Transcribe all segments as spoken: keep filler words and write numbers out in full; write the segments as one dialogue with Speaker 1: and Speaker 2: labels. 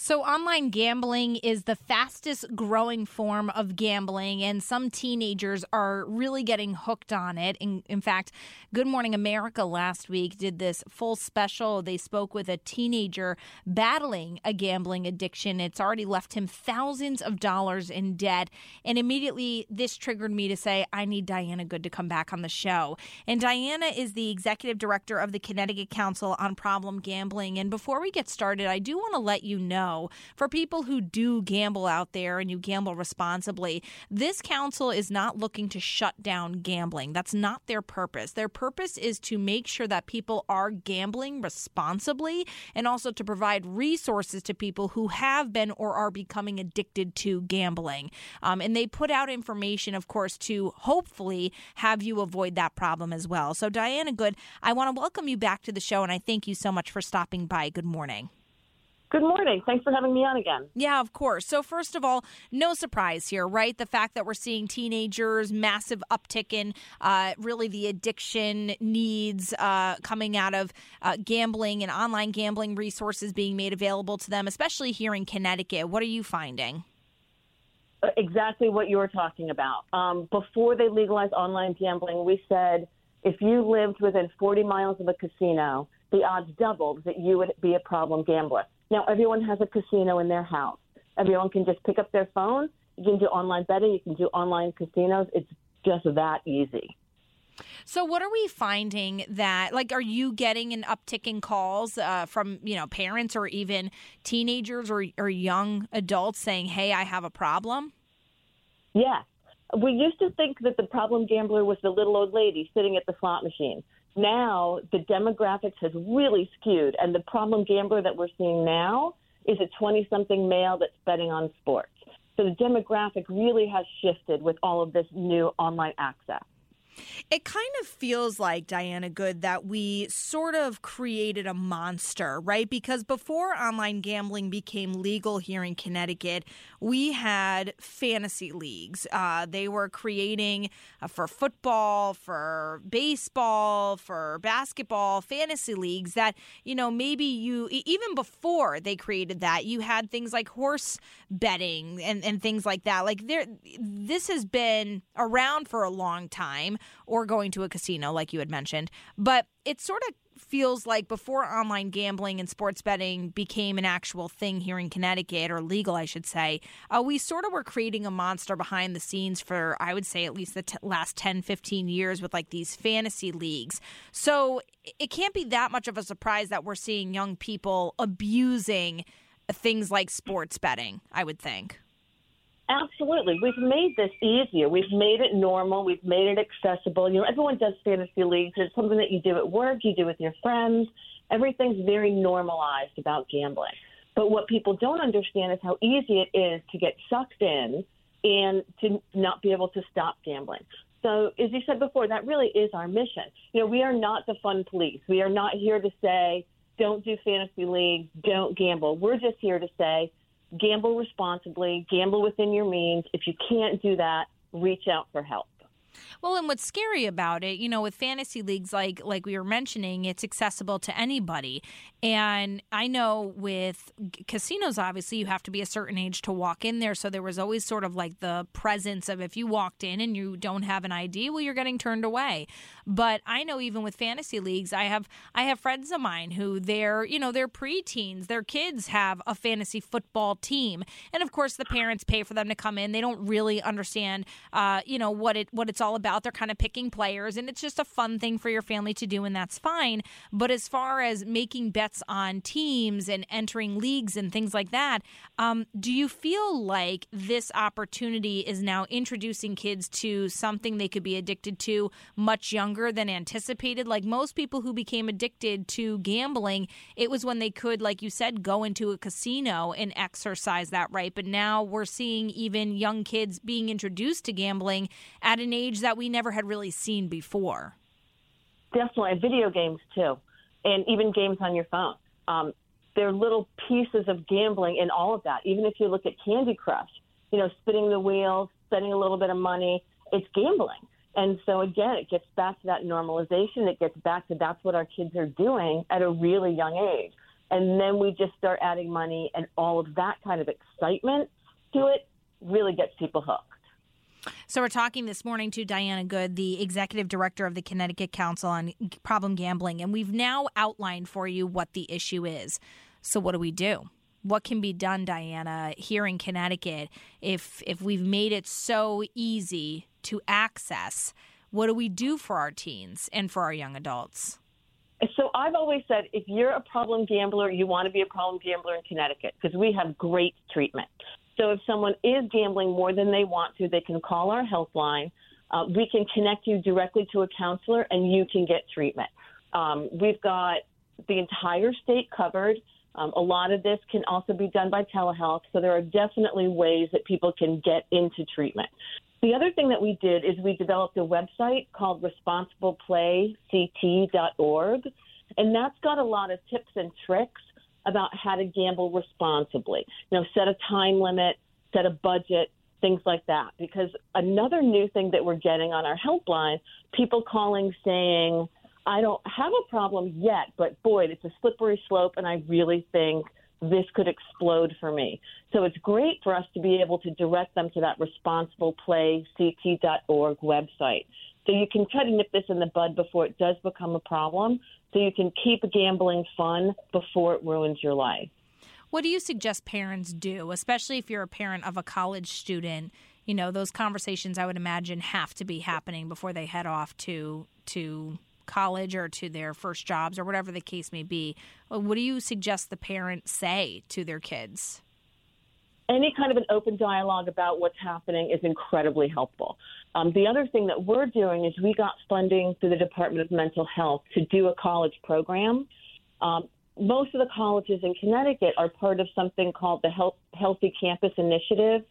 Speaker 1: So online gambling is the fastest growing form of gambling, and some teenagers are really getting hooked on it. In, in fact, Good Morning America last week did this full special. They spoke with a teenager battling a gambling addiction. It's already left him thousands of dollars in debt. And immediately this triggered me to say, I need Diana Good to come back on the show. And Diana is the executive director of the Connecticut Council on Problem Gambling. And before we get started, I do want to let you know, for people who do gamble out there and you gamble responsibly, this council is not looking to shut down gambling. That's not their purpose. Their purpose is to make sure that people are gambling responsibly and also to provide resources to people who have been or are becoming addicted to gambling. Um, and they put out information, of course, to hopefully have you avoid that problem as well. So, Diana Good, I want to welcome you back to the show, and I thank you so much for stopping by. Good morning.
Speaker 2: Good morning. Thanks for having me on again.
Speaker 1: Yeah, of course. So first of all, no surprise here, right? The fact that we're seeing teenagers, massive uptick in uh, really the addiction needs uh, coming out of uh, gambling and online gambling resources being made available to them, especially here in Connecticut. What are you finding?
Speaker 2: Exactly what you were talking about. Um, before they legalized online gambling, we said if you lived within forty miles of a casino, the odds doubled that you would be a problem gambler. Now, everyone has a casino in their house. Everyone can just pick up their phone. You can do online betting. You can do online casinos. It's just that easy.
Speaker 1: So what are we finding that, like, are you getting an uptick in calls uh, from, you know, parents or even teenagers or, or young adults saying, hey, I have a problem?
Speaker 2: Yes. We used to think that the problem gambler was the little old lady sitting at the slot machine. Now, the demographics has really skewed, and the problem gambler that we're seeing now is a twenty-something male that's betting on sports. So the demographic really has shifted with all of this new online access.
Speaker 1: It kind of feels like, Diana Good, that we sort of created a monster, right? Because before online gambling became legal here in Connecticut, we had fantasy leagues. Uh, they were creating uh, for football, for baseball, for basketball, fantasy leagues that, you know, maybe you, even before they created that, you had things like horse betting and, and things like that. Like there, this has been around for a long time, or going to a casino, like you had mentioned. But it sort of feels like before online gambling and sports betting became an actual thing here in Connecticut, or legal, I should say, uh, we sort of were creating a monster behind the scenes for, I would say, at least the t- last ten, fifteen years with like these fantasy leagues. So it can't be that much of a surprise that we're seeing young people abusing things like sports betting, I would think.
Speaker 2: Absolutely. We've made this easier. We've made it normal. We've made it accessible. You know, everyone does fantasy leagues. It's something that you do at work, you do with your friends. Everything's very normalized about gambling. But what people don't understand is how easy it is to get sucked in and to not be able to stop gambling. So as you said before, that really is our mission. You know, we are not the fun police. We are not here to say, don't do fantasy leagues, don't gamble. We're just here to say, gamble responsibly, gamble within your means. If you can't do that, reach out for help.
Speaker 1: Well, and what's scary about it, you know, with fantasy leagues, like like we were mentioning, it's accessible to anybody. And I know with casinos, obviously, you have to be a certain age to walk in there. So there was always sort of like the presence of if you walked in and you don't have an I D, well, you're getting turned away. But I know even with fantasy leagues, I have I have friends of mine who they're, you know, they're preteens. Their kids have a fantasy football team. And of course, the parents pay for them to come in. They don't really understand, uh, you know, what it what it's all about. They're kind of picking players, and it's just a fun thing for your family to do, and that's fine. But as far as making bets on teams and entering leagues and things like that, um, do you feel like this opportunity is now introducing kids to something they could be addicted to much younger than anticipated? Like most people who became addicted to gambling, it was when they could, like you said, go into a casino and exercise that right. But now we're seeing even young kids being introduced to gambling at an age that we never had really seen before.
Speaker 2: Definitely. Video games, too, and even games on your phone. Um, there are little pieces of gambling in all of that. Even if you look at Candy Crush, you know, spinning the wheels, spending a little bit of money, it's gambling. And so, again, it gets back to that normalization. It gets back to that's what our kids are doing at a really young age. and then we just start adding money, and all of that kind of excitement to it really gets people hooked.
Speaker 1: So we're talking this morning to Diana Good, the executive director of the Connecticut Council on Problem Gambling, and we've now outlined for you what the issue is. So what do we do? What can be done, Diana, here in Connecticut if if we've made it so easy to access? What do we do for our teens and for our young adults?
Speaker 2: So I've always said, if you're a problem gambler, you want to be a problem gambler in Connecticut because we have great treatment. So if someone is gambling more than they want to, they can call our helpline. Uh, we can connect you directly to a counselor, and you can get treatment. Um, we've got the entire state covered. Um, a lot of this can also be done by telehealth, so there are definitely ways that people can get into treatment. The other thing that we did is we developed a website called responsible play c t dot org, and that's got a lot of tips and tricks about how to gamble responsibly. You know, set a time limit, set a budget, things like that. Because another new thing that we're getting on our helpline, people calling saying, I don't have a problem yet, but boy, it's a slippery slope, and I really think this could explode for me. So it's great for us to be able to direct them to that responsible play c t dot org website. So you can try to nip this in the bud before it does become a problem, so you can keep gambling fun before it ruins your life.
Speaker 1: What do you suggest parents do, especially if you're a parent of a college student? You know, those conversations, I would imagine, have to be happening before they head off to to college or to their first jobs or whatever the case may be. What do you suggest the parents say to their kids?
Speaker 2: Any kind of an open dialogue about what's happening is incredibly helpful. Um, the other thing that we're doing is we got funding through the Department of Mental Health to do a college program. Um, most of the colleges in Connecticut are part of something called the Health, Healthy Campus Initiative,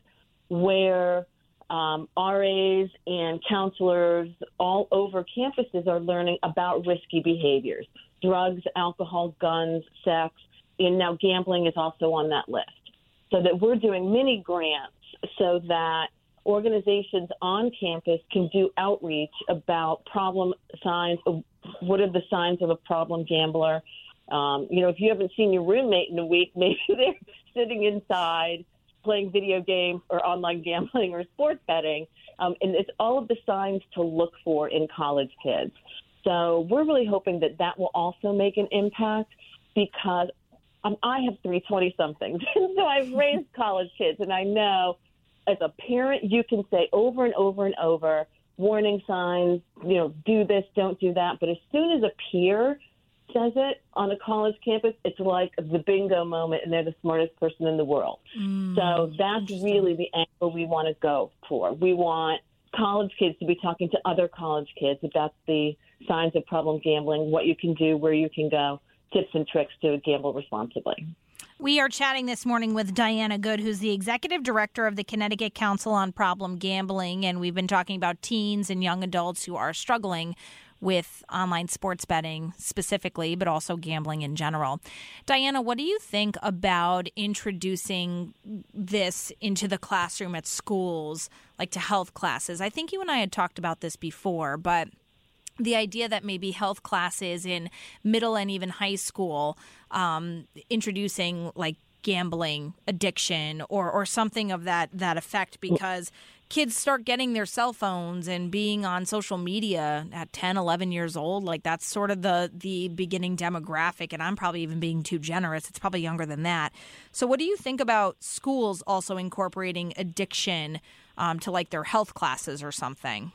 Speaker 2: where um, R As and counselors all over campuses are learning about risky behaviors, drugs, alcohol, guns, sex, and now gambling is also on that list. So that we're doing mini grants so that organizations on campus can do outreach about problem signs. What are the signs of a problem gambler? Um, you know, if you haven't seen your roommate in a week, maybe they're sitting inside playing video games or online gambling or sports betting. Um, and it's all of the signs to look for in college kids. So we're really hoping that that will also make an impact because Um, I have three twenty-somethings, so I've raised college kids, and I know as a parent you can say over and over and over, warning signs, you know, do this, don't do that. But as soon as a peer says it on a college campus, it's like the bingo moment, and they're the smartest person in the world. Mm, so that's really the angle we want to go for. We want college kids to be talking to other college kids about the signs of problem gambling, what you can do, where you can go, tips and tricks to gamble responsibly.
Speaker 1: We are chatting this morning with Diana Good, who's the executive director of the Connecticut Council on Problem Gambling, and we've been talking about teens and young adults who are struggling with online sports betting specifically, but also gambling in general. Diana, what do you think about introducing this into the classroom at schools, like to health classes? I think you and I had talked about this before, but the idea that maybe health classes in middle and even high school, um, introducing like gambling addiction or, or something of that, that effect, because kids start getting their cell phones and being on social media at ten, eleven years old. Like that's sort of the, the beginning demographic. And I'm probably even being too generous. It's probably younger than that. So what do you think about schools also incorporating addiction um, to like their health classes or something?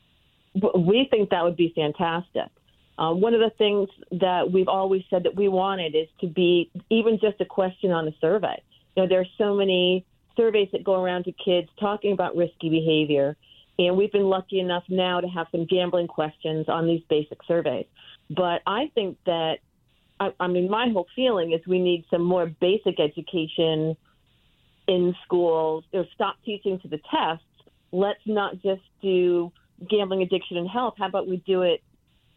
Speaker 2: We think that would be fantastic. Uh, one of the things that we've always said that we wanted is to be even just a question on the survey. You know, there are so many surveys that go around to kids talking about risky behavior, and we've been lucky enough now to have some gambling questions on these basic surveys. But I think that, I, I mean, my whole feeling is we need some more basic education in schools, or stop teaching to the tests. Let's not just do gambling, addiction, and health. How about we do it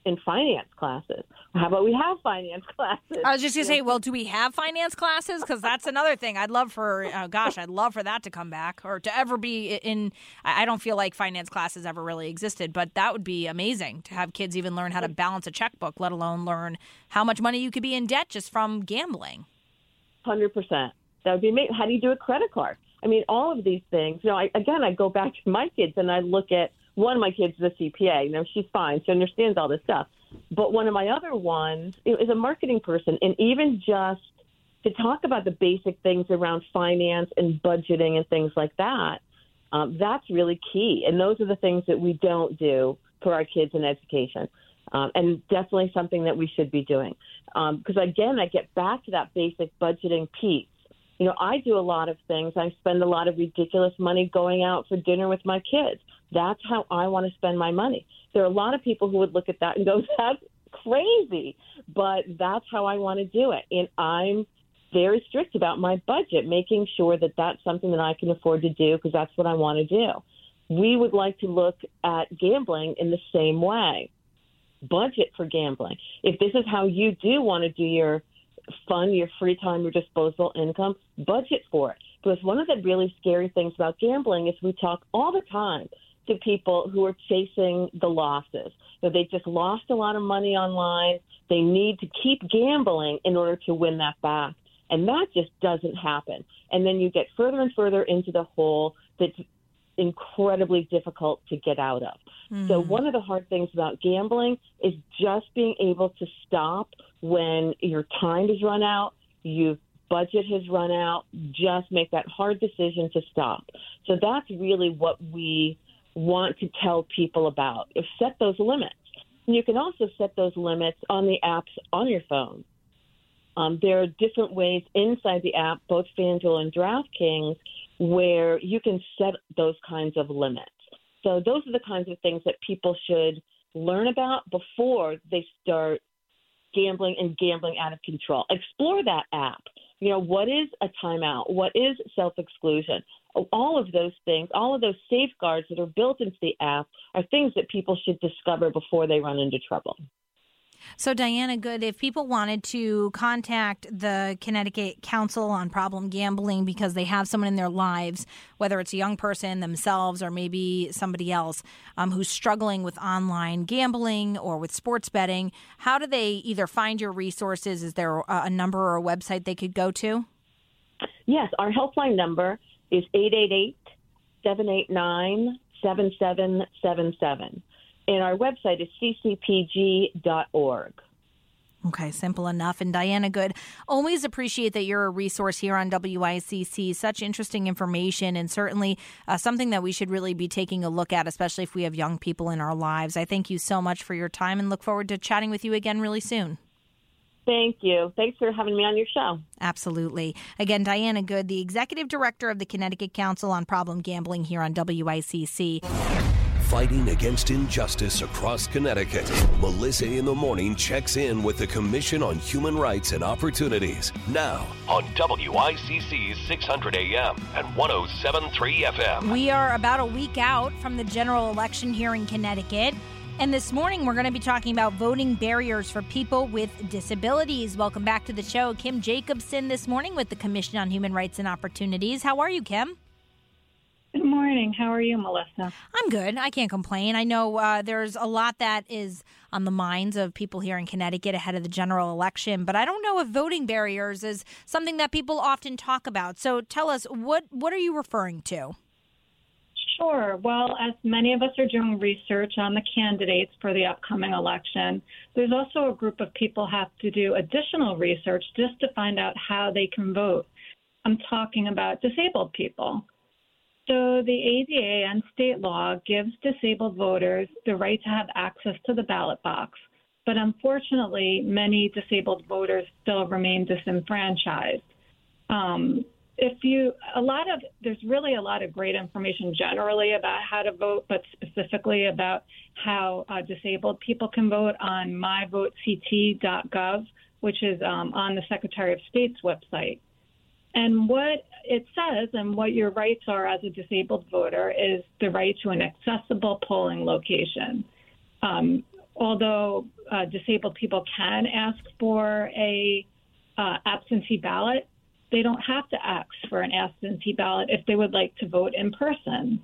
Speaker 2: in finance classes? How about we have finance classes?
Speaker 1: I was just going to say, well, do we have finance classes? Because that's another thing. I'd love for, oh gosh, I'd love for that to come back or to ever be in. I don't feel like finance classes ever really existed, but that would be amazing to have kids even learn how to balance a checkbook, let alone learn how much money you could be in debt just from gambling.
Speaker 2: one hundred percent. That would be amazing. How do you do a credit card? I mean, all of these things. You know, I, again, I go back to my kids and I look at one of my kids is a C P A. You know, she's fine. She understands all this stuff. But one of my other ones is a marketing person. And even just to talk about the basic things around finance and budgeting and things like that, um, that's really key. And those are the things that we don't do for our kids in education. Um, and definitely something that we should be doing. Because, um, again, I get back to that basic budgeting piece. You know, I do a lot of things. I spend a lot of ridiculous money going out for dinner with my kids. That's how I want to spend my money. There are a lot of people who would look at that and go, that's crazy. But that's how I want to do it. And I'm very strict about my budget, making sure that that's something that I can afford to do because that's what I want to do. We would like to look at gambling in the same way. Budget for gambling. If this is how you do want to do your fun, your free time, your disposable income, budget for it. Because one of the really scary things about gambling is we talk all the time to people who are chasing the losses. You know, they just lost a lot of money online. They need to keep gambling in order to win that back. And that just doesn't happen. And then you get further and further into the hole that's incredibly difficult to get out of. Mm. So one of the hard things about gambling is just being able to stop when your time has run out, your budget has run out, just make that hard decision to stop. So that's really what we want to tell people about, is set those limits. And you can also set those limits on the apps on your phone. Um, there are different ways inside the app, both FanDuel and DraftKings, where you can set those kinds of limits. So those are the kinds of things that people should learn about before they start gambling and gambling out of control. Explore that app. You know, what is a timeout? What is self-exclusion? All of those things, all of those safeguards that are built into the app are things that people should discover before they run into trouble.
Speaker 1: So, Diana Good, if people wanted to contact the Connecticut Council on Problem Gambling because they have someone in their lives, whether it's a young person themselves or maybe somebody else um, who's struggling with online gambling or with sports betting, how do they either find your resources? Is there a, a number or a website they could go to?
Speaker 2: Yes, our helpline number is eight eight eight, seven eight nine, seven seven seven seven. And our website is c c p g dot org.
Speaker 1: Okay, simple enough. And Diana Good, always appreciate that you're a resource here on W I C C. Such interesting information and certainly uh, something that we should really be taking a look at, especially if we have young people in our lives. I thank you so much for your time and look forward to chatting with you again really soon.
Speaker 2: Thank you. Thanks for having me on your show.
Speaker 1: Absolutely. Again, Diana Good, the Executive Director of the Connecticut Council on Problem Gambling here on W I C C.
Speaker 3: Fighting against injustice across Connecticut, Melissa in the Morning checks in with the Commission on Human Rights and Opportunities. Now on W I C C's six hundred A M and one oh seven point three F M.
Speaker 1: We are about a week out from the general election here in Connecticut. And this morning, we're going to be talking about voting barriers for people with disabilities. Welcome back to the show. Kim Jacobson this morning with the Commission on Human Rights and Opportunities. How are you, Kim?
Speaker 4: Good morning. How are you, Melissa?
Speaker 1: I'm good. I can't complain. I know uh, there's a lot that is on the minds of people here in Connecticut ahead of the general election, but I don't know if voting barriers is something that people often talk about. So tell us, what, what are you referring to?
Speaker 4: Sure. Well, as many of us are doing research on the candidates for the upcoming election, there's also a group of people have to do additional research just to find out how they can vote. I'm talking about disabled people. So the A D A and state law gives disabled voters the right to have access to the ballot box. But unfortunately, many disabled voters still remain disenfranchised. Um, if you, a lot of, there's really a lot of great information generally about how to vote, but specifically about how uh, disabled people can vote on my vote c t dot gov, which is um, on the Secretary of State's website. And what it says and what your rights are as a disabled voter is the right to an accessible polling location. Um, although uh, disabled people can ask for a uh, absentee ballot, they don't have to ask for an absentee ballot if they would like to vote in person.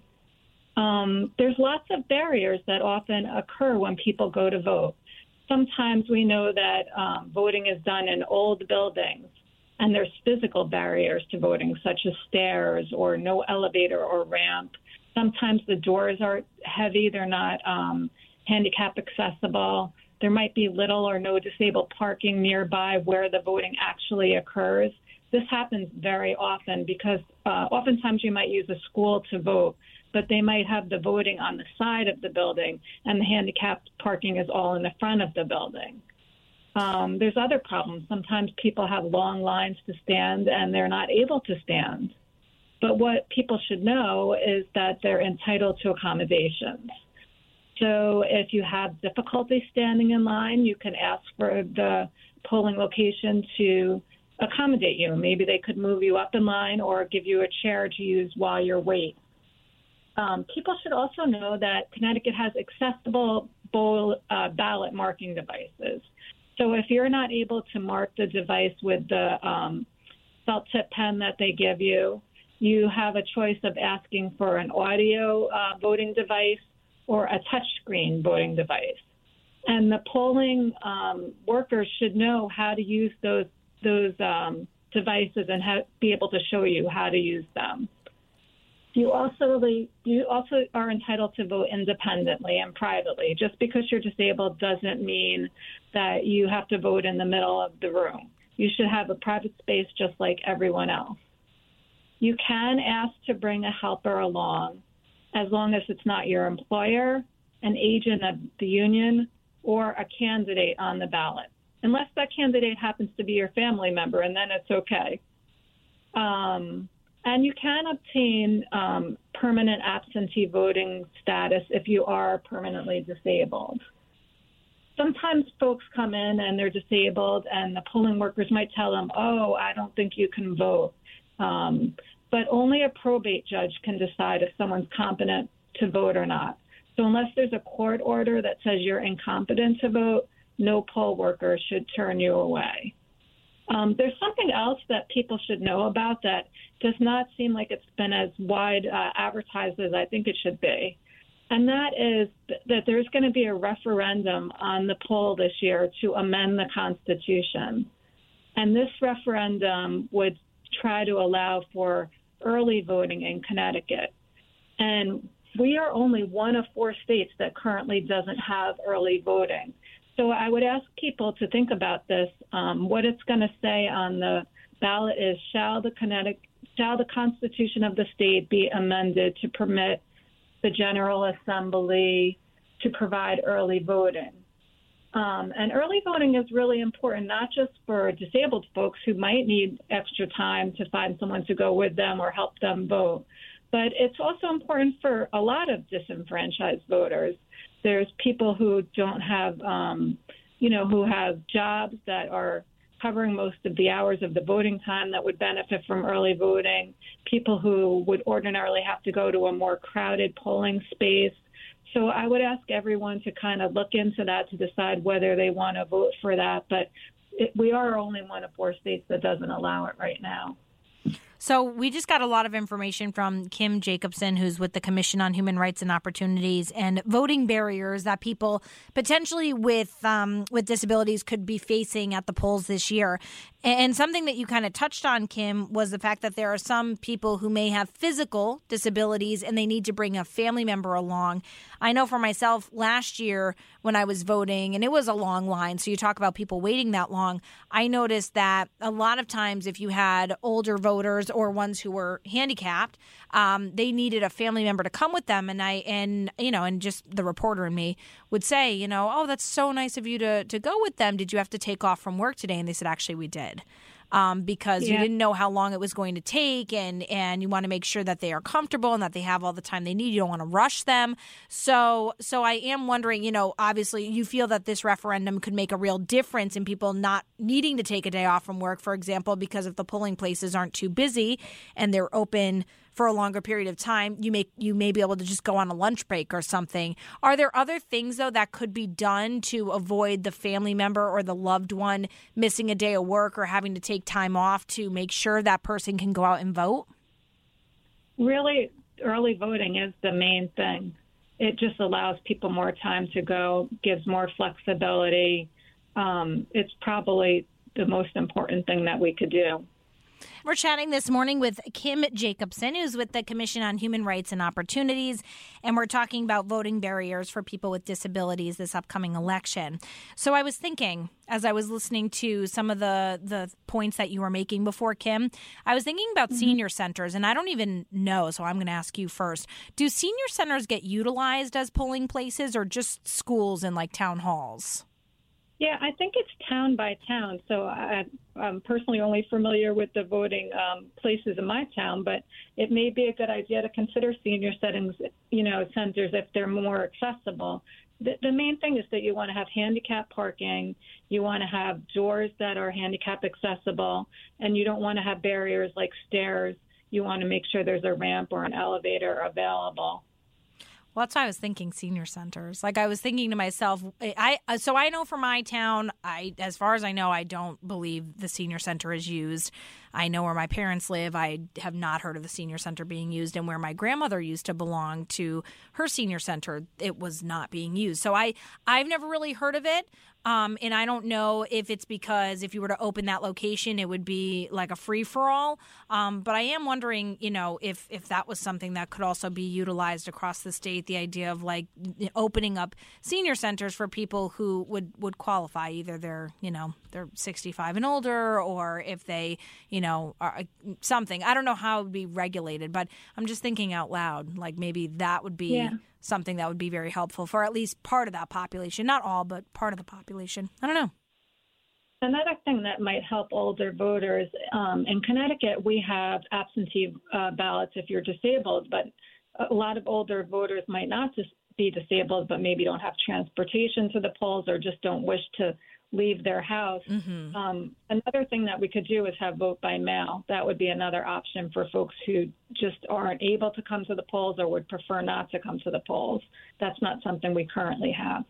Speaker 4: Um, there's lots of barriers that often occur when people go to vote. Sometimes we know that um, voting is done in old buildings, and there's physical barriers to voting, such as stairs or no elevator or ramp. Sometimes the doors are heavy. They're not um, handicap accessible. There might be little or no disabled parking nearby where the voting actually occurs. This happens very often because uh, oftentimes you might use a school to vote, but they might have the voting on the side of the building and the handicapped parking is all in the front of the building. Um, there's other problems. Sometimes people have long lines to stand and they're not able to stand. But what people should know is that they're entitled to accommodations. So if you have difficulty standing in line, you can ask for the polling location to accommodate you. Maybe they could move you up in line or give you a chair to use while you're waiting. Um, people should also know that Connecticut has accessible bowl, uh, ballot marking devices. So if you're not able to mark the device with the um, felt tip pen that they give you, you have a choice of asking for an audio uh, voting device or a touchscreen voting device. And the polling um, workers should know how to use those those um, devices and how, be able to show you how to use them. You also you also are entitled to vote independently and privately. Just because you're disabled doesn't mean that you have to vote in the middle of the room. You should have a private space just like everyone else. You can ask to bring a helper along as long as it's not your employer, an agent of the union, or a candidate on the ballot, unless that candidate happens to be your family member, and then it's okay. Um, And you can obtain um, permanent absentee voting status if you are permanently disabled. Sometimes folks come in and they're disabled and the polling workers might tell them, oh, I don't think you can vote. Um, but only a probate judge can decide if someone's competent to vote or not. So unless there's a court order that says you're incompetent to vote, no poll worker should turn you away. Um, there's something else that people should know about that does not seem like it's been as wide uh, advertised as I think it should be. And that is th- that there's going to be a referendum on the poll this year to amend the Constitution. And this referendum would try to allow for early voting in Connecticut. And we are only one of four states that currently doesn't have early voting. So I would ask people to think about this. Um, what it's going to say on the ballot is, shall the Connecticut, shall the Constitution of the state be amended to permit the General Assembly to provide early voting? Um, and early voting is really important, not just for disabled folks who might need extra time to find someone to go with them or help them vote, but it's also important for a lot of disenfranchised voters. There's people who don't have, um, you know, who have jobs that are covering most of the hours of the voting time that would benefit from early voting, people who would ordinarily have to go to a more crowded polling space. So I would ask everyone to kind of look into that to decide whether they want to vote for that. But it, we are only one of four states that doesn't allow it right now.
Speaker 1: So we just got a lot of information from Kim Jacobson, who's with the Commission on Human Rights and Opportunities, and voting barriers that people potentially with um, with disabilities could be facing at the polls this year. And something that you kind of touched on, Kim, was the fact that there are some people who may have physical disabilities and they need to bring a family member along. I know for myself last year when I was voting, and it was a long line, so you talk about people waiting that long, I noticed that a lot of times if you had older voters or ones who were handicapped, um, they needed a family member to come with them. And I, and, you know, and just the reporter in me would say, you know, oh, that's so nice of you to, to go with them. Did you have to take off from work today? And they said, actually, we did. Um, because yeah. you didn't know how long it was going to take, and, and you want to make sure that they are comfortable and that they have all the time they need. You don't want to rush them. So so I am wondering, you know, obviously you feel that this referendum could make a real difference in people not needing to take a day off from work, for example, because if the polling places aren't too busy and they're open for a longer period of time, you may you may be able to just go on a lunch break or something. Are there other things, though, that could be done to avoid the family member or the loved one missing a day of work or having to take time off to make sure that person can go out and vote?
Speaker 4: Really, early voting is the main thing. It just allows people more time to go, gives more flexibility. Um, it's probably the most important thing that we could do.
Speaker 1: We're chatting this morning with Kim Jacobson, who's with the Commission on Human Rights and Opportunities, and we're talking about voting barriers for people with disabilities this upcoming election. So I was thinking, as I was listening to some of the, the points that you were making before, Kim, I was thinking about mm-hmm. senior centers, and I don't even know, so I'm going to ask you first. Do senior centers get utilized as polling places or just schools and like town halls?
Speaker 4: Yeah, I think it's town by town. So I, I'm personally only familiar with the voting um, places in my town, but it may be a good idea to consider senior settings, you know, centers if they're more accessible. The, the main thing is that you want to have handicap parking, you want to have doors that are handicap accessible, and you don't want to have barriers like stairs. You want to make sure there's a ramp or an elevator available.
Speaker 1: Well, that's why I was thinking senior centers. Like I was thinking to myself, I so I know for my town, I as far as I know, I don't believe the senior center is used. I know where my parents live. I have not heard of the senior center being used. And where my grandmother used to belong to her senior center, it was not being used. So I, I've never really heard of it. Um, and I don't know if it's because if you were to open that location, it would be like a free-for-all. Um, but I am wondering, you know, if, if that was something that could also be utilized across the state, the idea of like opening up senior centers for people who would, would qualify. Either they're, you know, they're sixty-five and older, or if they, you know, are something. I don't know how it would be regulated, but I'm just thinking out loud, like maybe that would be... Yeah. something that would be very helpful for at least part of that population. Not all, but part of the population. I don't know.
Speaker 4: Another thing that might help older voters, um, in Connecticut, we have absentee uh, ballots if you're disabled, but a lot of older voters might not just be disabled, but maybe don't have transportation to the polls or just don't wish to leave their house. Mm-hmm. Um, another thing that we could do is have vote by mail. That would be another option for folks who just aren't able to come to the polls or would prefer not to come to the polls. That's not something we currently have.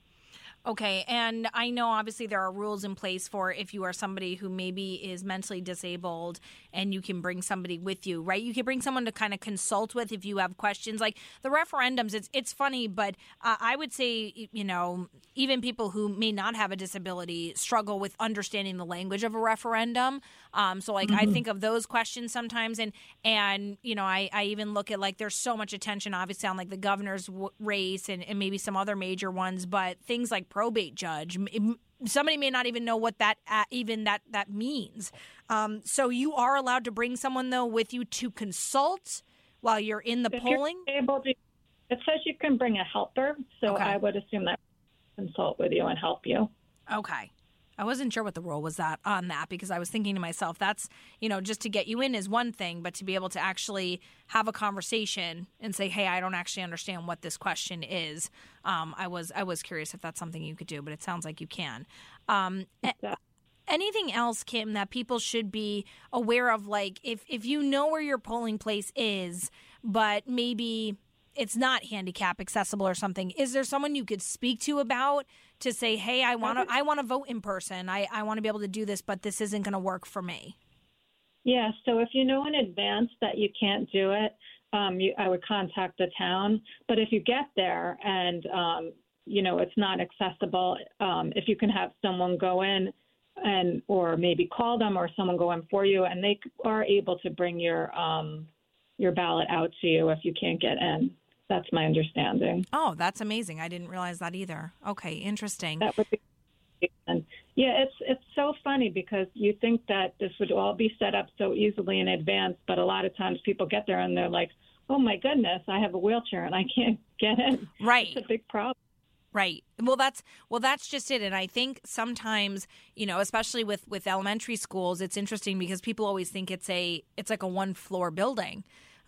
Speaker 1: Okay, and I know obviously there are rules in place for if you are somebody who maybe is mentally disabled and you can bring somebody with you, right? You can bring someone to kind of consult with if you have questions. Like the referendums, it's it's funny, but uh, I would say, you know, even people who may not have a disability struggle with understanding the language of a referendum. Um, so like mm-hmm. I think of those questions sometimes, and, and you know, I, I even look at like there's so much attention obviously on like the governor's w- race and, and maybe some other major ones, but things like probate judge, somebody may not even know what that uh, even that that means. Um, so you are allowed to bring someone though with you to consult while you're in the
Speaker 4: if
Speaker 1: polling.
Speaker 4: You're able to, it says you can bring a helper, so okay. I would assume that consult with you and help you.
Speaker 1: Okay. I wasn't sure what the rule was that on that because I was thinking to myself, that's, you know, just to get you in is one thing, but to be able to actually have a conversation and say, hey, I don't actually understand what this question is. Um, I was I was curious if that's something you could do, but it sounds like you can. Um, a- anything else, Kim, that people should be aware of? Like if, if you know where your polling place is, but maybe it's not handicap accessible or something, is there someone you could speak to about to say, hey, I want to I want to vote in person. I, I want to be able to do this, but this isn't going to work for me.
Speaker 4: Yeah, so if you know in advance that you can't do it, um, you, I would contact the town. But if you get there and, um, you know, it's not accessible, um, if you can have someone go in and or maybe call them or someone go in for you, and they are able to bring your um, your ballot out to you if you can't get in. That's my understanding.
Speaker 1: Oh, that's amazing. I didn't realize that either. Okay, interesting.
Speaker 4: That would be, and yeah, it's it's so funny because you think that this would all be set up so easily in advance, but a lot of times people get there and they're like, oh my goodness, I have a wheelchair and I can't get in.
Speaker 1: Right.
Speaker 4: It's a big problem.
Speaker 1: Right. Well, that's well, that's just it. And I think sometimes, you know, especially with, with elementary schools, it's interesting because people always think it's a it's like a one floor building.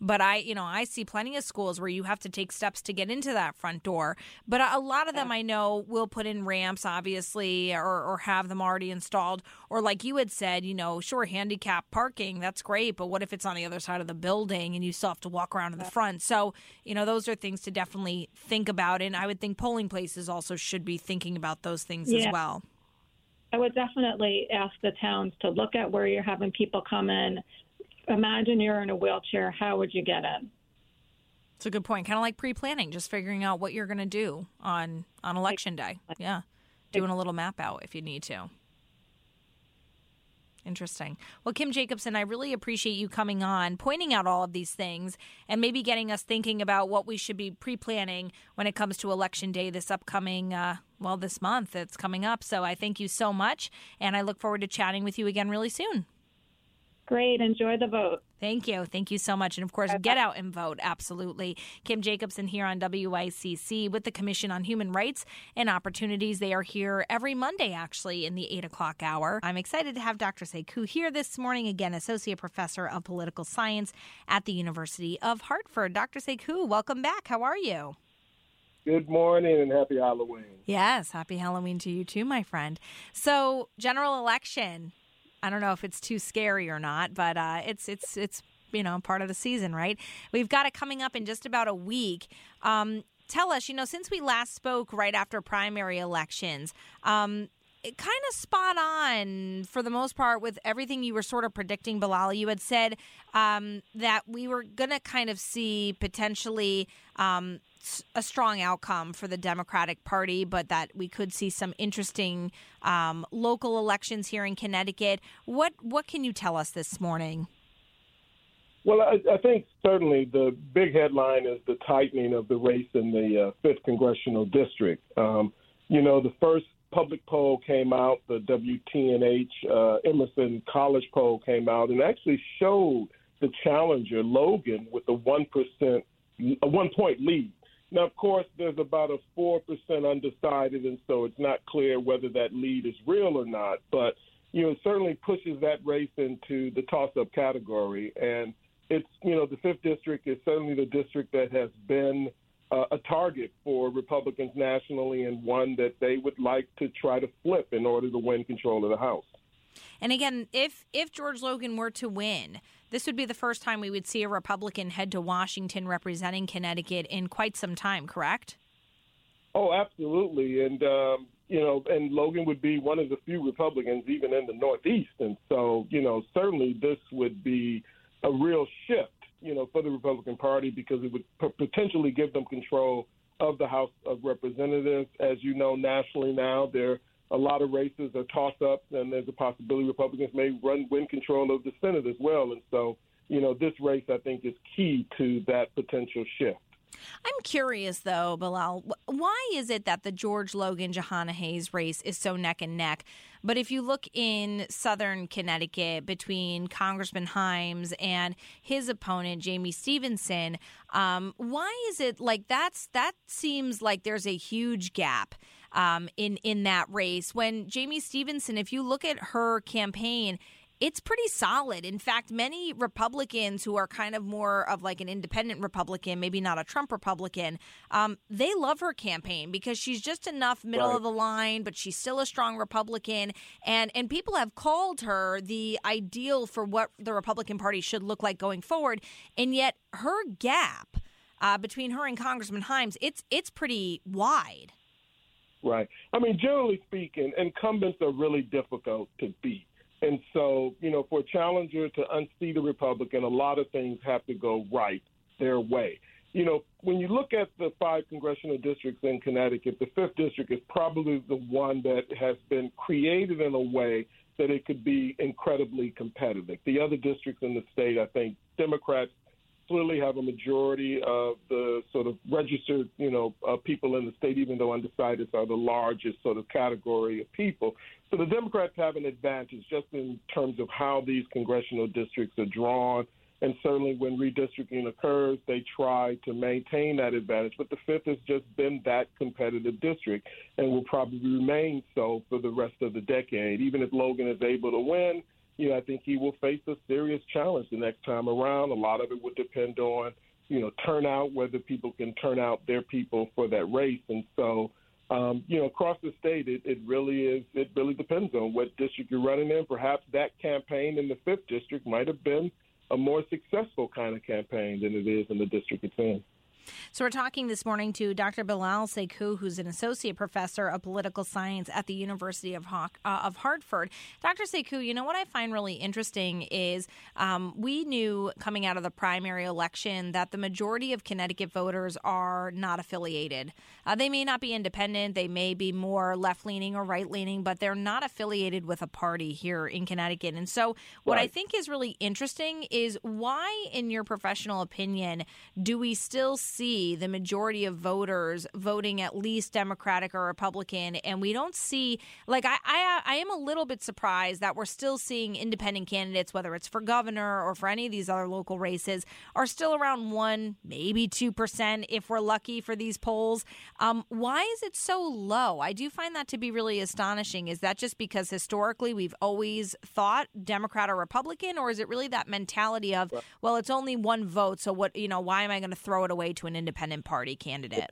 Speaker 1: But I, you know, I see plenty of schools where you have to take steps to get into that front door. But a lot of them I know will put in ramps, obviously, or, or have them already installed. Or like you had said, you know, sure, handicap parking, that's great. But what if it's on the other side of the building and you still have to walk around to the front? So, you know, those are things to definitely think about. And I would think polling places also should be thinking about those things yeah. as well.
Speaker 4: I would definitely ask the towns to look at where you're having people come in. Imagine you're in a wheelchair. How would you get in?
Speaker 1: It's a good point. Kind of like pre-planning, just figuring out what you're going to do on, on election day. Yeah. Doing a little map out if you need to. Interesting. Well, Kim Jacobson, I really appreciate you coming on, pointing out all of these things, and maybe getting us thinking about what we should be pre-planning when it comes to Election Day this upcoming, uh, well, this month. It's coming up. So I thank you so much, and I look forward to chatting with you again really soon.
Speaker 4: Great. Enjoy the vote.
Speaker 1: Thank you. Thank you so much. And, of course, get out and vote. Absolutely. Kim Jacobson here on W I C C with the Commission on Human Rights and Opportunities. They are here every Monday, actually, in the eight o'clock hour. I'm excited to have Doctor Sekou here this morning, again, Associate Professor of Political Science at the University of Hartford. Doctor Sekou, welcome back. How are you?
Speaker 5: Good morning and happy Halloween.
Speaker 1: Yes, happy Halloween to you too, my friend. So, general election. I don't know if it's too scary or not, but uh, it's it's it's you know part of the season, right? We've got it coming up in just about a week. Um, tell us, you know, since we last spoke right after primary elections, um, it kind of spot on for the most part with everything you were sort of predicting, Bilal. You had said um, that we were going to kind of see potentially um, a strong outcome for the Democratic Party, but that we could see some interesting um, local elections here in Connecticut. What what can you tell us this morning?
Speaker 5: Well, I, I think certainly the big headline is the tightening of the race in the uh, fifth Congressional District. Um, you know, the first public poll came out, the W T N H uh, Emerson College poll came out, and actually showed the challenger, Logan, with a one percent, a one-point lead. Now, of course, there's about a four percent undecided, and so it's not clear whether that lead is real or not. But, you know, it certainly pushes that race into the toss-up category. And it's, you know, the fifth District is certainly the district that has been uh, a target for Republicans nationally and one that they would like to try to flip in order to win control of the House.
Speaker 1: And again, if if George Logan were to win, this would be the first time we would see a Republican head to Washington representing Connecticut in quite some time, correct?
Speaker 5: Oh, absolutely. And, um, you know, and Logan would be one of the few Republicans even in the Northeast. And so, you know, certainly this would be a real shift, you know, for the Republican Party because it would p- potentially give them control of the House of Representatives. As you know, nationally now, there a lot of races are toss-ups, and there's a possibility Republicans may run win control of the Senate as well. And so, you know, this race, I think, is key to that potential shift.
Speaker 1: I'm curious, though, Bilal, why is it that the George Logan, Jahana Hayes race is so neck and neck? But if you look in southern Connecticut between Congressman Himes and his opponent, Jamie Stevenson, um, why is it like that's that seems like there's a huge gap um, in, in that race when Jamie Stevenson, if you look at her campaign, it's pretty solid. In fact, many Republicans who are kind of more of like an independent Republican, maybe not a Trump Republican, um, they love her campaign because she's just enough middle
Speaker 5: right.
Speaker 1: of the line, but she's still a strong Republican. And, and people have called her the ideal for what the Republican Party should look like going forward. And yet her gap uh, between her and Congressman Himes, it's it's pretty wide.
Speaker 5: Right. I mean, generally speaking, incumbents are really difficult to beat. And so, you know, for a challenger to unseat a Republican, a lot of things have to go right their way. You know, when you look at the five congressional districts in Connecticut, the fifth district is probably the one that has been created in a way that it could be incredibly competitive. The other districts in the state, I think Democrats clearly have a majority of the sort of registered, you know, uh, people in the state, even though undecideds are the largest sort of category of people. So the Democrats have an advantage just in terms of how these congressional districts are drawn. And certainly when redistricting occurs, they try to maintain that advantage. But the fifth has just been that competitive district and will probably remain so for the rest of the decade. Even if Logan is able to win, you know, I think he will face a serious challenge the next time around. A lot of it would depend on, you know, turnout, whether people can turn out their people for that race. And so, um, you know, across the state, it, it really is, it really depends on what district you're running in. Perhaps that campaign in the fifth district might have been a more successful kind of campaign than it is in the district it's in.
Speaker 1: So we're talking this morning to Doctor Bilal Sekou, who's an associate professor of political science at the University of, Hawk, uh, of Hartford. Doctor Sekou, you know what I find really interesting is um, we knew coming out of the primary election that the majority of Connecticut voters are not affiliated. Uh, they may not be independent. They may be more left-leaning or right-leaning, but they're not affiliated with a party here in Connecticut. And so what right. I think is really interesting is why, in your professional opinion, do we still see see the majority of voters voting at least Democratic or Republican, and we don't see, like, I, I I am a little bit surprised that we're still seeing independent candidates, whether it's for governor or for any of these other local races, are still around one, maybe two percent if we're lucky for these polls. Um, why is it so low? I do find that to be really astonishing. Is that just because historically we've always thought Democrat or Republican, or is it really that mentality of, well, it's only one vote, so what, you know, why am I going to throw it away to an independent party candidate?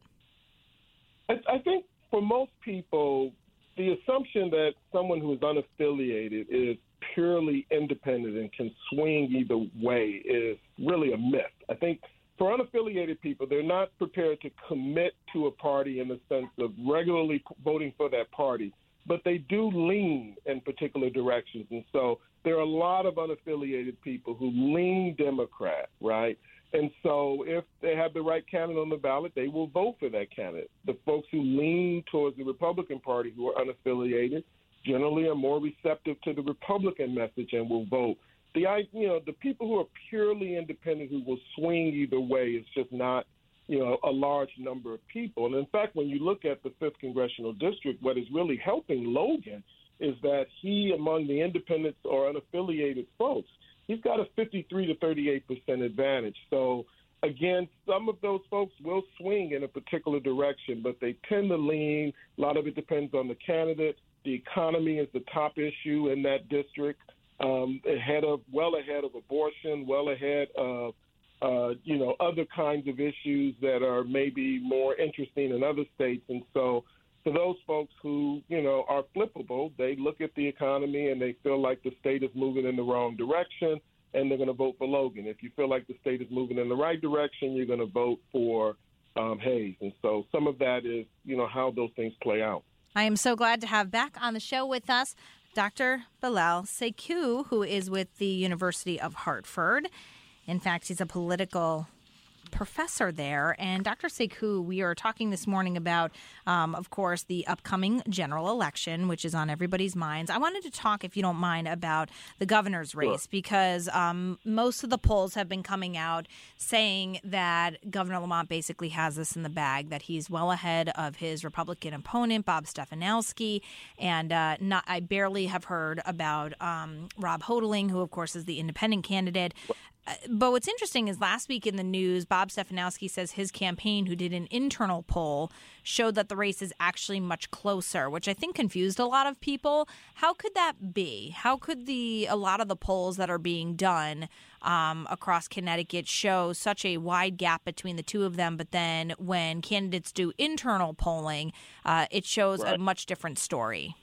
Speaker 5: I, I think for most people, the assumption that someone who is unaffiliated is purely independent and can swing either way is really a myth. I think for unaffiliated people, they're not prepared to commit to a party in the sense of regularly voting for that party, but they do lean in particular directions. And so there are a lot of unaffiliated people who lean Democrat, right? And so if they have the right candidate on the ballot, they will vote for that candidate. The folks who lean towards the Republican Party who are unaffiliated generally are more receptive to the Republican message and will vote. The you know the people who are purely independent who will swing either way is just not, you know, a large number of people. And in fact, when you look at the fifth Congressional District, what is really helping Logan is that he, among the independents or unaffiliated folks, he's got a fifty-three to thirty-eight percent advantage. So, again, some of those folks will swing in a particular direction, but they tend to lean. A lot of it depends on the candidate. The economy is the top issue in that district, um, ahead of, well ahead of abortion, well ahead of, uh, you know, other kinds of issues that are maybe more interesting in other states. And so for those folks who, you know, are flippable, they look at the economy and they feel like the state is moving in the wrong direction, and they're going to vote for Logan. If you feel like the state is moving in the right direction, you're going to vote for um, Hayes. And so some of that is, you know, how those things play out.
Speaker 1: I am so glad to have back on the show with us Doctor Bilal Sekou, who is with the University of Hartford. In fact, he's a political professor there. And Doctor Sekou, we are talking this morning about, um, of course, the upcoming general election, which is on everybody's minds. I wanted to talk, if you don't mind, about the governor's race, sure. because um, most of the polls have been coming out saying that Governor Lamont basically has this in the bag, that he's well ahead of his Republican opponent, Bob Stefanowski. And uh, not, I barely have heard about um, Rob Hoteling, who, of course, is the independent candidate. But what's interesting is last week in the news, Bob Stefanowski says his campaign, who did an internal poll, showed that the race is actually much closer, which I think confused a lot of people. How could that be? How could the a lot of the polls that are being done um, across Connecticut show such a wide gap between the two of them, but then when candidates do internal polling, uh, it shows right. a much different story?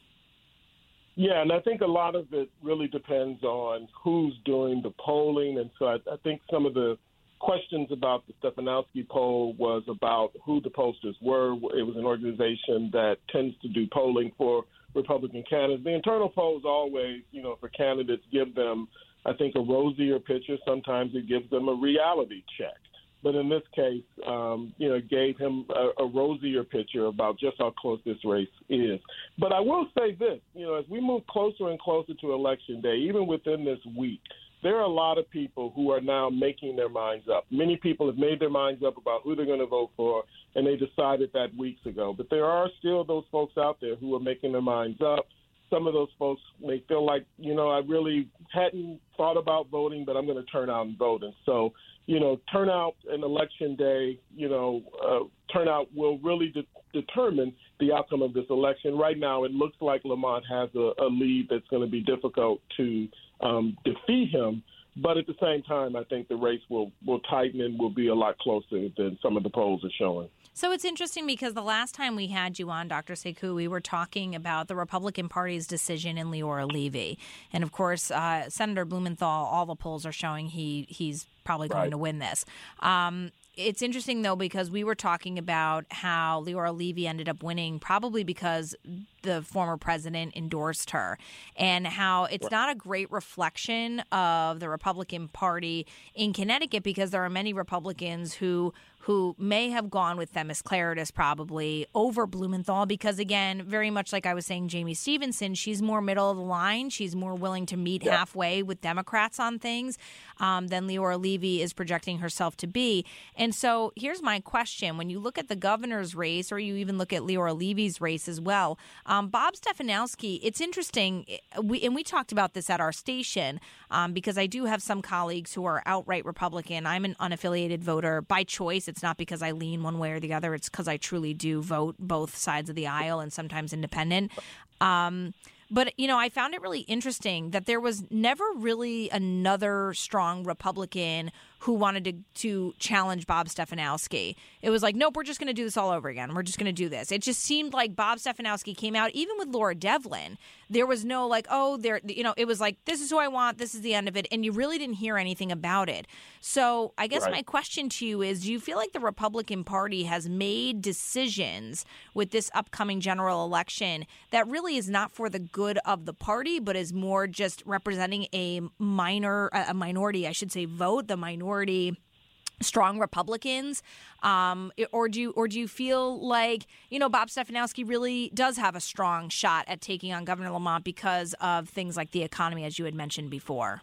Speaker 5: Yeah, and I think a lot of it really depends on who's doing the polling. And so I, I think some of the questions about the Stefanowski poll was about who the pollsters were. It was an organization that tends to do polling for Republican candidates. The internal polls always, you know, for candidates give them, I think, a rosier picture. Sometimes it gives them a reality check. But in this case, um, you know, it gave him a, a rosier picture about just how close this race is. But I will say this, you know, as we move closer and closer to Election Day, even within this week, there are a lot of people who are now making their minds up. Many people have made their minds up about who they're going to vote for, and they decided that weeks ago. But there are still those folks out there who are making their minds up. Some of those folks may feel like, you know, I really hadn't thought about voting, but I'm going to turn out and vote. And so, you know, turnout and Election Day, you know, uh, turnout will really de- determine the outcome of this election. Right now, it looks like Lamont has a, a lead that's going to be difficult to um, defeat him. But at the same time, I think the race will, will tighten and will be a lot closer than some of the polls are showing.
Speaker 1: So it's interesting because the last time we had you on, Doctor Sekou, we were talking about the Republican Party's decision in Leora Levy. And, of course, uh, Senator Blumenthal, all the polls are showing he he's probably going
Speaker 5: Right.
Speaker 1: to win this. Um, it's interesting, though, because we were talking about how Leora Levy ended up winning probably because the former president endorsed her, and how it's not a great reflection of the Republican Party in Connecticut because there are many Republicans who who may have gone with Themis Klarides probably over Blumenthal because, again, very much like I was saying, Jamie Stevenson, she's more middle of the line. She's more willing to meet yeah. halfway with Democrats on things um, than Leora Levy is projecting herself to be. And so here's my question. When you look at the governor's race, or you even look at Leora Levy's race as well, um, Bob Stefanowski, it's interesting, we, and we talked about this at our station um, because I do have some colleagues who are outright Republican. I'm an unaffiliated voter by choice. It's not because I lean one way or the other. It's because I truly do vote both sides of the aisle and sometimes independent. Um, but, you know, I found it really interesting that there was never really another strong Republican who wanted to, to challenge Bob Stefanowski. It was like, nope, we're just going to do this all over again. We're just going to do this. It just seemed like Bob Stefanowski came out, even with Laura Devlin. There was no like, oh, there, you know, it was like, this is who I want. This is the end of it. And you really didn't hear anything about it. So I guess right. my question to you is, do you feel like the Republican Party has made decisions with this upcoming general election that really is not for the good of the party, but is more just representing a minor, a minority, I should say, vote, the minority strong Republicans, um, or do you, or do you feel like, you know, Bob Stefanowski really does have a strong shot at taking on Governor Lamont because of things like the economy, as you had mentioned before?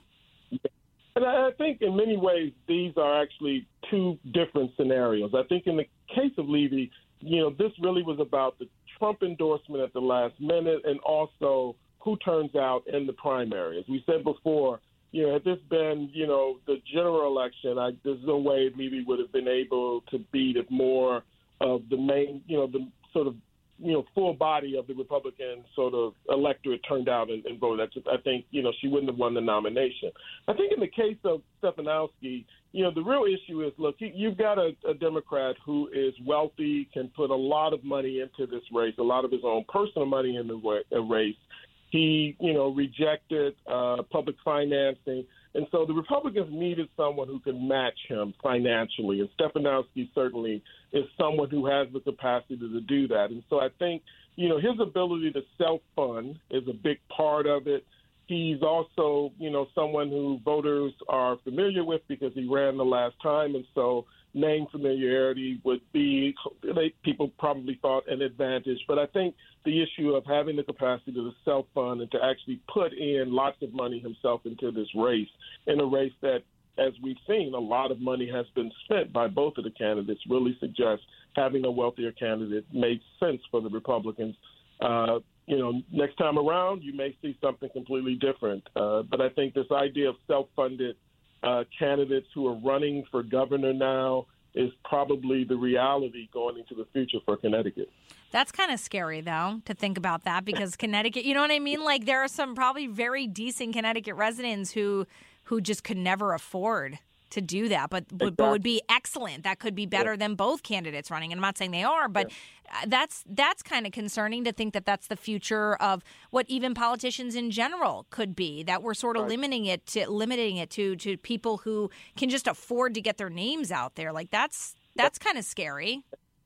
Speaker 5: And I think in many ways these are actually two different scenarios. I think in the case of Levy, you know, this really was about the Trump endorsement at the last minute and also who turns out in the primary. As we said before, you know, had this been, you know, the general election, I, there's no way Levy would have been able to beat if more of the main, you know, the sort of, you know, full body of the Republican sort of electorate turned out and, and voted. I think, you know, she wouldn't have won the nomination. I think in the case of Stefanowski, you know, the real issue is, look, you, you've got a, a Democrat who is wealthy, can put a lot of money into this race, a lot of his own personal money in the race. He, you know, rejected uh, public financing. And so the Republicans needed someone who could match him financially. And Stefanowski certainly is someone who has the capacity to do that. And so I think, you know, his ability to self-fund is a big part of it. He's also, you know, someone who voters are familiar with because he ran the last time. And so name familiarity would be, they, people probably thought, an advantage. But I think the issue of having the capacity to self-fund and to actually put in lots of money himself into this race, in a race that, as we've seen, a lot of money has been spent by both of the candidates, really suggests having a wealthier candidate made sense for the Republicans. Uh, you know, next time around, you may see something completely different. Uh, but I think this idea of self-funded uh, candidates who are running for governor now is probably the reality going into the future for Connecticut.
Speaker 1: That's kind of scary, though, to think about that, because Connecticut, you know what I mean? Like, there are some probably very decent Connecticut residents who who just could never afford to do that, but, exactly. but would be excellent. That could be better yeah. than both candidates running. And I'm not saying they are, but yeah. that's that's kind of concerning to think that that's the future of what even politicians in general could be, that we're sort of right. limiting it to limiting it to to people who can just afford to get their names out there. Like, that's that's kind of scary.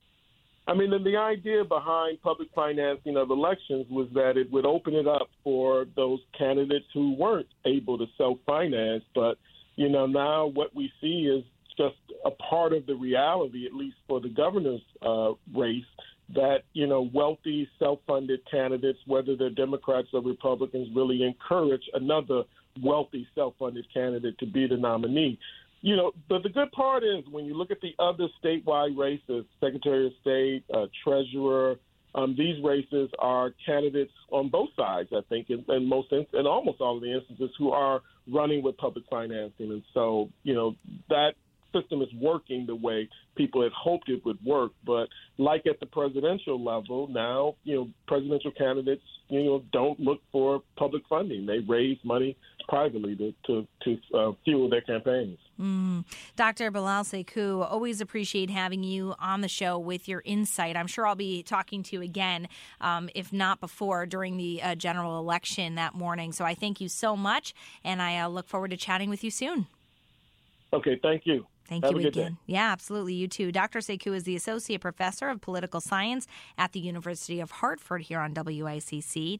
Speaker 5: I mean, and the idea behind public financing of elections was that it would open it up for those candidates who weren't able to self-finance. But, you know, now what we see is just a part of the reality, at least for the governor's uh, race, that, you know, wealthy, self-funded candidates, whether they're Democrats or Republicans, really encourage another wealthy, self-funded candidate to be the nominee. You know, but the good part is when you look at the other statewide races, Secretary of State, uh, Treasurer, um, these races are candidates on both sides, I think, in, in most in, in almost all of the instances, who are running with public financing. And so, you know, that system is working the way people had hoped it would work. But like at the presidential level, now, you know, presidential candidates, you know, don't look for public funding. They raise money privately to to, to uh, fuel their campaigns.
Speaker 1: Mm. Doctor Bilal Sekou, always appreciate having you on the show with your insight. I'm sure I'll be talking to you again, um, if not before, during the uh, general election that morning. So I thank you so much, and I uh, look forward to chatting with you soon.
Speaker 5: Okay, thank you.
Speaker 1: Thank
Speaker 5: Have
Speaker 1: you
Speaker 5: a good
Speaker 1: again.
Speaker 5: day.
Speaker 1: Yeah, absolutely. You too. Doctor Sekou is the Associate Professor of Political Science at the University of Hartford here on W I C C.